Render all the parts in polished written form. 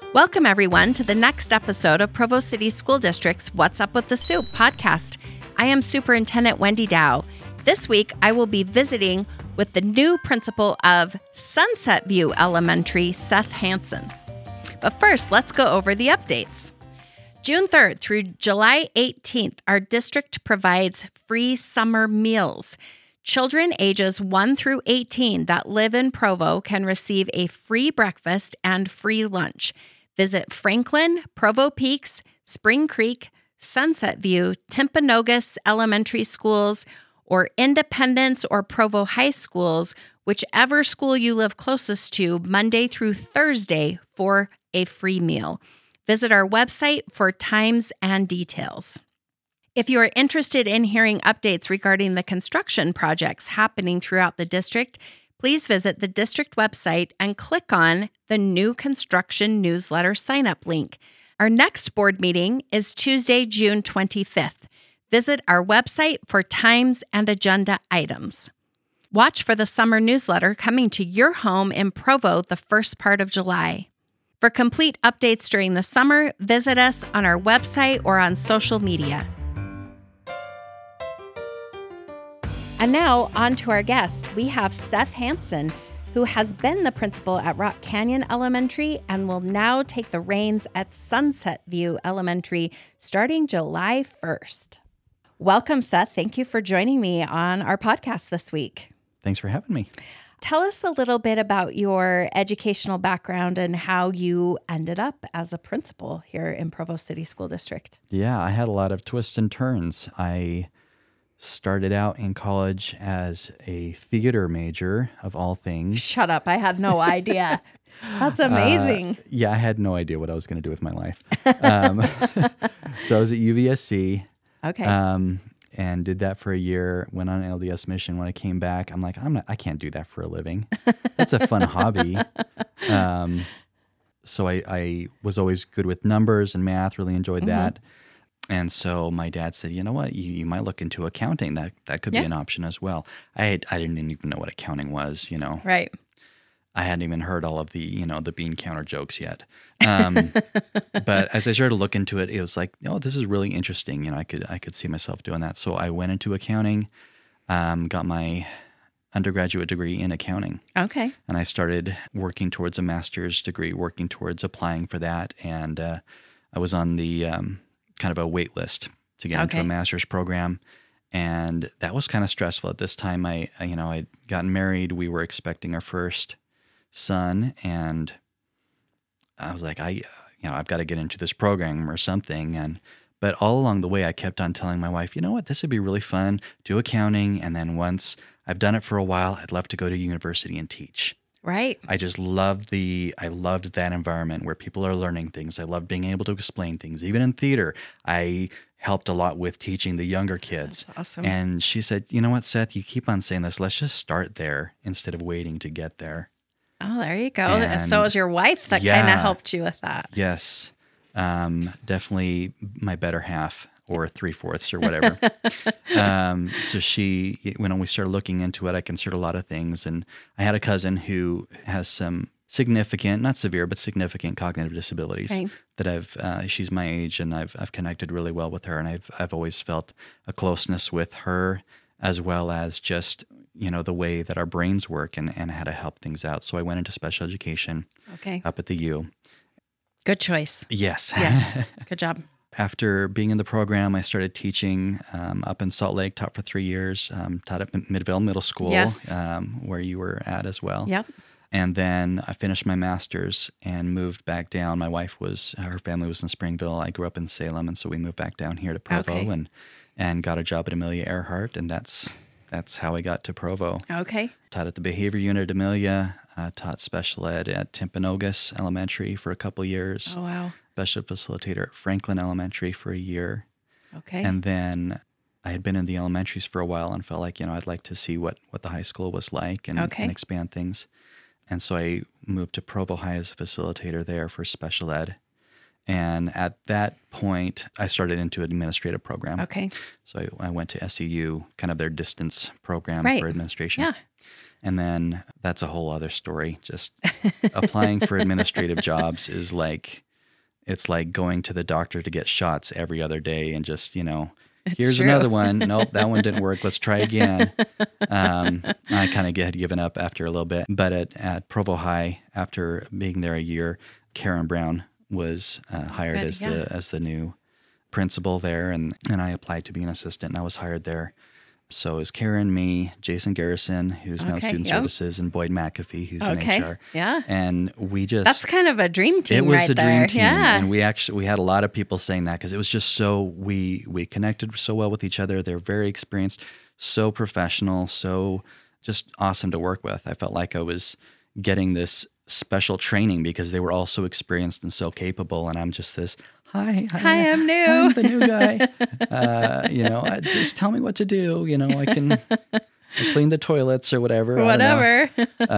Welcome, everyone, to the next episode of Provo City School District's What's Up with the Soup podcast. I am Superintendent Wendy Dow. This week, I will be visiting with the new principal of Sunset View Elementary, Seth Hansen. But first, let's go over the updates. June 3rd through July 18th, our district provides free summer meals. Children ages 1 through 18 that live in Provo can receive a free breakfast and free lunch. Visit Franklin, Provo Peaks, Spring Creek, Sunset View, Timpanogos Elementary Schools, or Independence or Provo High Schools, whichever school you live closest to, Monday through Thursday for a free meal. Visit our website for times and details. If you are interested in hearing updates regarding the construction projects happening throughout the district, please visit the district website and click on the new construction newsletter sign-up link. Our next board meeting is Tuesday, June 25th. Visit our website for times and agenda items. Watch for the summer newsletter coming to your home in Provo the first part of July. For complete updates during the summer, visit us on our website or on social media. And now, on to our guest. We have Seth Hansen, who has been the principal at Rock Canyon Elementary and will now take the reins at Sunset View Elementary starting July 1st. Welcome, Seth. Thank you for joining me on our podcast this week. Thanks for having me. Tell us a little bit about your educational background and how you ended up as a principal here in Provo City School District. Yeah, I had a lot of twists and turns. I started out in college as a theater major, of all things. Shut up. I had no idea. That's amazing. Yeah, I had no idea what I was going to do with my life. So I was at UVSC. Okay. And did that for a year, went on an LDS mission. When I came back, I'm like, I can't do that for a living. That's a fun hobby. So I was always good with numbers and math, really enjoyed that. And so my dad said, you know what, you might look into accounting. That could be an option as well. I didn't even know what accounting was, Right. I hadn't even heard all of the, the bean counter jokes yet. But as I started to look into it, it was like, oh, this is really interesting. I could see myself doing that. So I went into accounting, got my undergraduate degree in accounting. Okay. And I started working towards a master's degree, working towards applying for that. And I was on the kind of a wait list to get into a master's program. And that was kind of stressful. At this time, I'd gotten married. We were expecting our first son, and I was like, I've got to get into this program or something. But all along the way, I kept on telling my wife, you know what, this would be really fun, do accounting. And then once I've done it for a while, I'd love to go to university and teach. Right. I just loved that environment where people are learning things. I loved being able to explain things. Even in theater, I helped a lot with teaching the younger kids. That's awesome. And she said, you know what, Seth, you keep on saying this. Let's just start there instead of waiting to get there. Oh, there you go. And so it was your wife that kind of helped you with that. Yes. Definitely my better half, or 3/4 or whatever. So when we started looking into it, I considered a lot of things. And I had a cousin who has some significant, not severe, but significant cognitive disabilities that she's my age, and I've connected really well with her. And I've always felt a closeness with her, as well as just, the way that our brains work and how to help things out. So I went into special education up at the U. Good choice. Yes. Yes. Good job. After being in the program, I started teaching up in Salt Lake, taught for 3 years, taught at Midvale Middle School, where you were at as well. Yep. And then I finished my master's and moved back down. My wife her family was in Springville. I grew up in Salem, and so we moved back down here to Provo and got a job at Amelia Earhart, and that's how I got to Provo. Okay. Taught at the behavior unit at Amelia, taught special ed at Timpanogos Elementary for a couple years. Oh, wow. Special facilitator at Franklin Elementary for a year. Okay. And then I had been in the elementaries for a while and felt like, I'd like to see what the high school was like and expand things. And so I moved to Provo High as a facilitator there for special ed. And at that point, I started into an administrative program. Okay. So I went to SEU, kind of their distance program for administration. Yeah. And then that's a whole other story. Just applying for administrative jobs is like, it's like going to the doctor to get shots every other day and just, here's another one. Nope, that one didn't work. Let's try again. I kind of had given up after a little bit. But at Provo High, after being there a year, Karen Brown was hired as the new principal there, and I applied to be an assistant, and I was hired there. So it was Karen, me, Jason Garrison, who's now Student Services, and Boyd McAfee, who's in HR. Yeah. And we just... That's kind of a dream team. It was right a dream there. team. Yeah. And we had a lot of people saying that because it was just so, we connected so well with each other. They're very experienced, so professional, so just awesome to work with. I felt like I was getting this special training because they were all so experienced and so capable. And I'm just this, hi, I'm new. I'm the new guy. Just tell me what to do. I can clean the toilets or whatever. Whatever.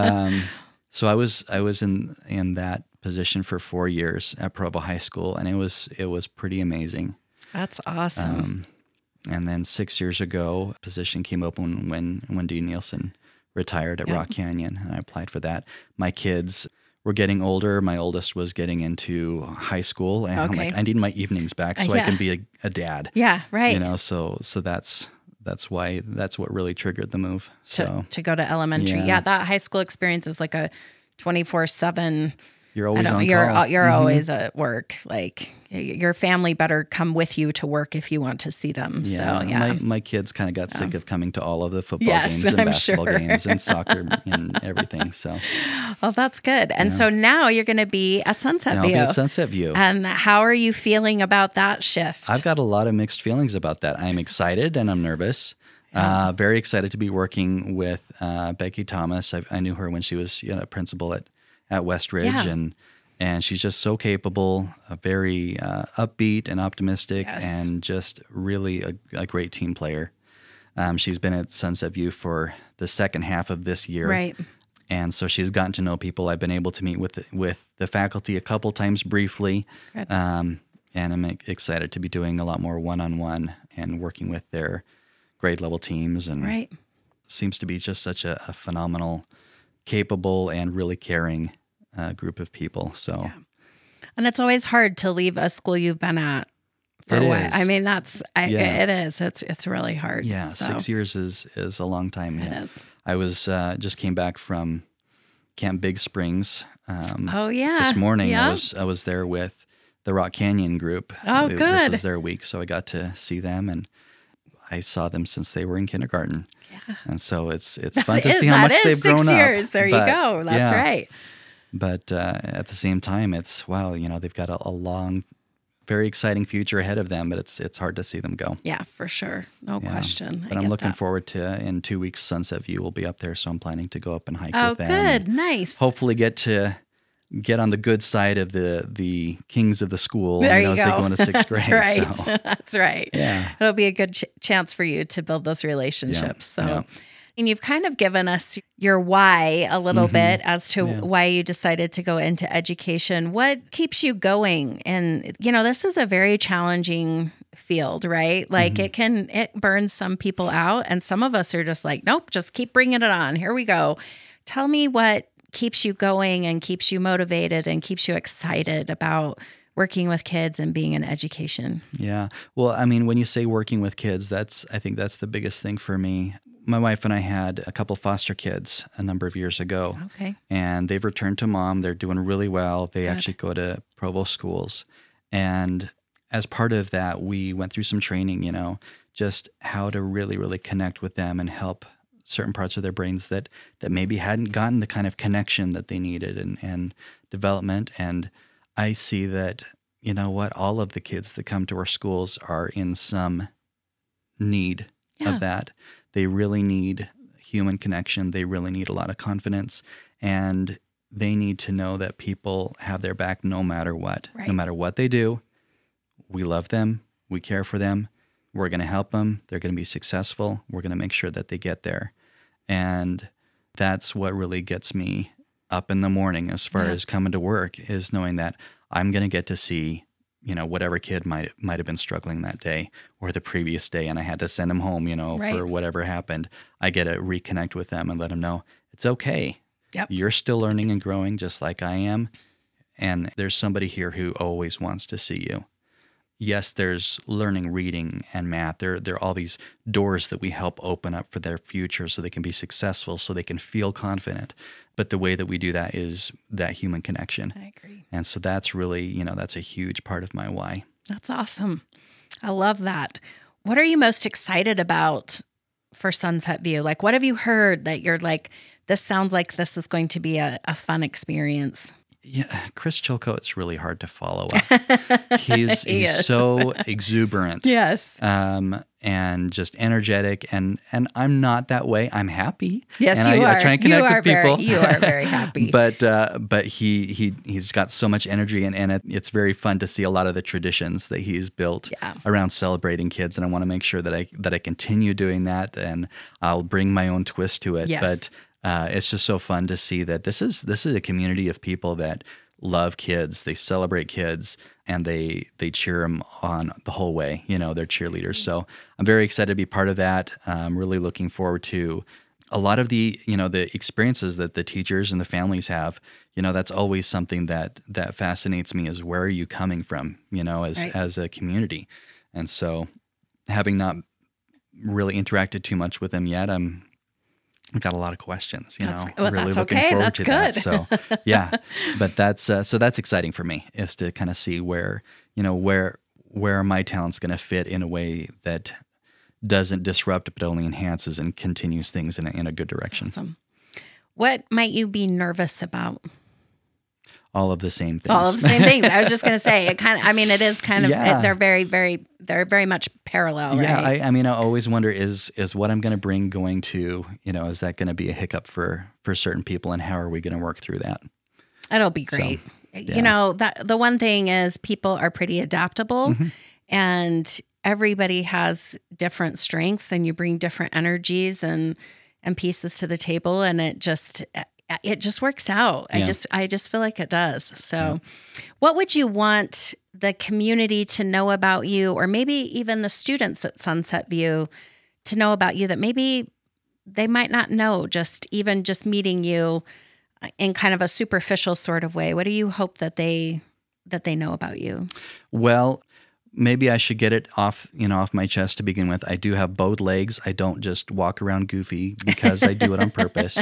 So I was in that position for 4 years at Provo High School, and it was pretty amazing. That's awesome. And then 6 years ago, a position came open when Wendy Nielsen retired at Rock Canyon, and I applied for that. My kids were getting older. My oldest was getting into high school, and I'm like, I need my evenings back so I can be a dad. Yeah, right. So that's what really triggered the move. So to go to elementary. Yeah, that high school experience is like a 24/7. You're always on call. You're always at work. Like your family better come with you to work if you want to see them. Yeah, so yeah, my kids kind of got sick of coming to all of the football games and basketball games and soccer and everything. So, well, that's good. And so now you're going to be at Sunset View. I'll be at Sunset View. And how are you feeling about that shift? I've got a lot of mixed feelings about that. I'm excited and I'm nervous. Very excited to be working with Becky Thomas. I knew her when she was principal at Westridge, and she's just so capable, very upbeat and optimistic, and just really a great team player. She's been at Sunset View for the second half of this year, right? And so she's gotten to know people. I've been able to meet with the faculty a couple times briefly, and I'm excited to be doing a lot more one-on-one and working with their grade level teams, and seems to be just such a phenomenal, capable, and really caring group of people. So, and it's always hard to leave a school you've been at for a while. I mean, it is. It's really hard. Yeah, so. 6 years is a long time. It is. I was just came back from Camp Big Springs. This morning I was there with the Rock Canyon group. Oh, good. This was their week, so I got to see them, and I saw them since they were in kindergarten. Yeah. And so it's fun to see how much they've grown up. 6 years. There you go. That's right. But at the same time, it's, wow, they've got a long, very exciting future ahead of them, but it's hard to see them go. Yeah, for sure. No question. But I'm looking forward to, in 2 weeks, Sunset View will be up there, so I'm planning to go up and hike with them. Oh, good. Nice. Hopefully get on the good side of the kings of the school there you as go. they go into sixth grade. That's right. So. That's right. Yeah. It'll be a good chance for you to build those relationships. Yeah. So. Yeah. And you've kind of given us your why a little bit as to why you decided to go into education. What keeps you going? And, this is a very challenging field, right? Like it burns some people out, and some of us are just like, nope, just keep bringing it on. Here we go. Tell me what keeps you going and keeps you motivated and keeps you excited about working with kids and being in education. Yeah. Well, I mean, when you say working with kids, I think that's the biggest thing for me. My wife and I had a couple foster kids a number of years ago. Okay. And they've returned to mom. They're doing really well. They actually go to Provo schools. And as part of that, we went through some training, just how to really, really connect with them and help certain parts of their brains that maybe hadn't gotten the kind of connection that they needed and development. And I see that, all of the kids that come to our schools are in some need of that. They really need human connection. They really need a lot of confidence, and they need to know that people have their back no matter what. Right. No matter what they do, we love them. We care for them. We're going to help them. They're going to be successful. We're going to make sure that they get there. And that's what really gets me up in the morning as far as coming to work, is knowing that I'm going to get to see whatever kid might have been struggling that day or the previous day, and I had to send them home, for whatever happened. I get to reconnect with them and let them know, It's okay. Yep. You're still learning and growing just like I am. And there's somebody here who always wants to see you. Yes, there's learning, reading, and math. There are all these doors that we help open up for their future so they can be successful, so they can feel confident. But the way that we do that is that human connection. I agree. And so that's really, that's a huge part of my why. That's awesome. I love that. What are you most excited about for Sunset View? Like, what have you heard that you're like, this sounds like this is going to be a fun experience? Yeah, Chris Chilcote's really hard to follow up. He's so exuberant. Yes. And just energetic. And I'm not that way. I'm happy. Yes, and you are. I try and connect with people. You are very happy. But he's got so much energy, and it's very fun to see a lot of the traditions that he's built around celebrating kids. And I want to make sure that I continue doing that, and I'll bring my own twist to it. Yes. But it's just so fun to see that this is a community of people that love kids. They celebrate kids, and they cheer them on the whole way. They're cheerleaders. So I'm very excited to be part of that. I'm really looking forward to a lot of the the experiences that the teachers and the families have. That's always something that fascinates me, is where are you coming from? As a community. And so, having not really interacted too much with them yet, I've got a lot of questions, really looking forward to that. So, yeah, but that's exciting for me, is to kind of see where my talent's going to fit in a way that doesn't disrupt, but only enhances and continues things in a good direction. That's awesome. What might you be nervous about? All of the same things. All of the same things. I was just going to say, it is kind of, they're very much parallel, right? Yeah, I always wonder, is what I'm going to bring going to, is that going to be a hiccup for certain people, and how are we going to work through that? It'll be great. So, that the one thing is, people are pretty adaptable, and everybody has different strengths, and you bring different energies and pieces to the table, and it just works out. Yeah. I just feel like it does. So what would you want the community to know about you, or maybe even the students at Sunset View to know about you, that maybe they might not know, just meeting you in kind of a superficial sort of way? What do you hope that they know about you? Well, maybe I should get it off my chest to begin with. I do have bowed legs. I don't just walk around goofy because I do it on purpose.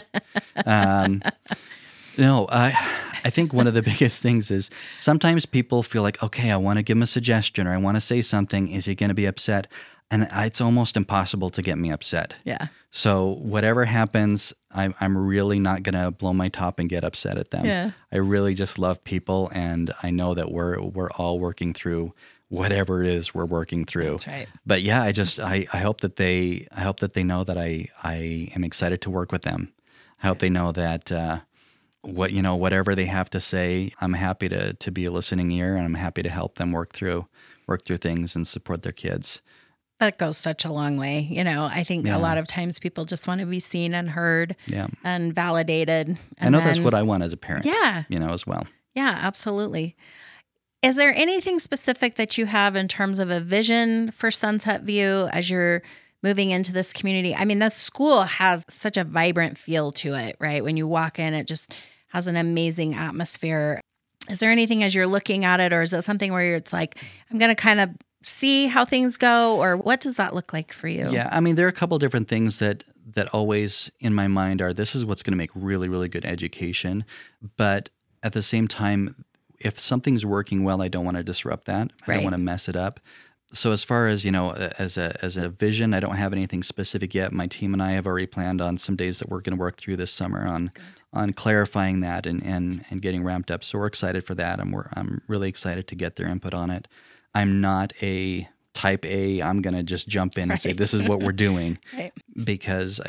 I think one of the biggest things is, sometimes people feel like, okay, I want to give him a suggestion, or I want to say something. Is he going to be upset? And it's almost impossible to get me upset. Yeah. So whatever happens, I'm really not going to blow my top and get upset at them. Yeah. I really just love people, and I know that we're all working through whatever it is we're working through. That's right. But yeah, I hope that they know that I am excited to work with them. I hope they know that whatever they have to say, I'm happy to be a listening ear, and I'm happy to help them work through things and support their kids. That goes such a long way. I think a lot of times people just want to be seen and heard and validated. And I know that's what I want as a parent. Yeah. As well. Yeah, absolutely. Is there anything specific that you have in terms of a vision for Sunset View as you're moving into this community? I mean, that school has such a vibrant feel to it, right? When you walk in, it just has an amazing atmosphere. Is there anything as you're looking at it, or is it something where it's like, I'm going to kind of see how things go, or what does that look like for you? Yeah, there are a couple of different things that always in my mind are, this is what's going to make really, really good education. But at the same time, if something's working well, I don't want to disrupt that. I don't want to mess it up. So as far as, as a vision, I don't have anything specific yet. My team and I have already planned on some days that we're going to work through this summer on clarifying that and getting ramped up. So we're excited for that. I'm really excited to get their input on it. I'm not a type A, I'm going to just jump in and say, this is what we're doing, because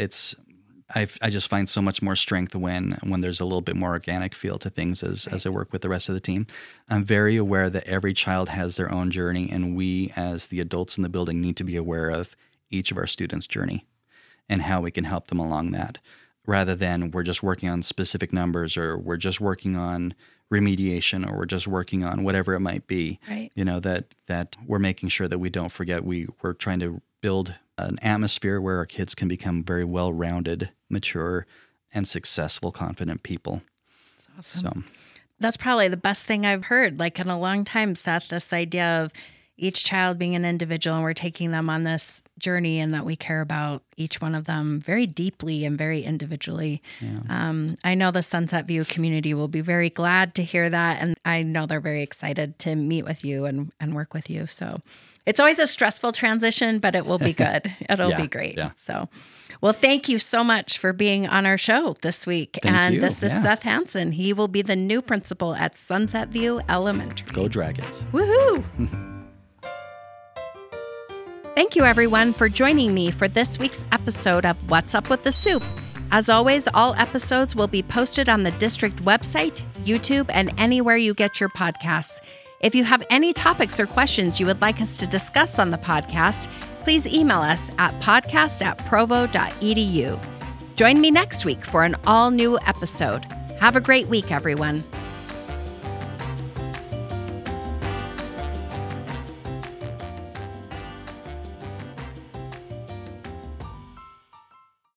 I just find so much more strength when there's a little bit more organic feel to things as I work with the rest of the team. I'm very aware that every child has their own journey, and we as the adults in the building need to be aware of each of our students' journey and how we can help them along that, rather than we're just working on specific numbers, or we're just working on remediation, or we're just working on whatever it might be. Right. That we're making sure that we don't forget we're trying to build an atmosphere where our kids can become very well-rounded, mature and successful, confident people. That's awesome. So, that's probably the best thing I've heard, like in a long time, Seth, this idea of each child being an individual and we're taking them on this journey and that we care about each one of them very deeply and very individually. Yeah. I know the Sunset View community will be very glad to hear that. And I know they're very excited to meet with you and work with you. So it's always a stressful transition, but it will be good. It'll be great. Yeah. So, well, thank you so much for being on our show this week. Thank you. This is Seth Hansen. He will be the new principal at Sunset View Elementary. Go Dragons. Woohoo! Thank you, everyone, for joining me for this week's episode of What's Up with the Soup. As always, all episodes will be posted on the district website, YouTube, and anywhere you get your podcasts. If you have any topics or questions you would like us to discuss on the podcast, please email us at podcast@provo.edu. Join me next week for an all-new episode. Have a great week, everyone.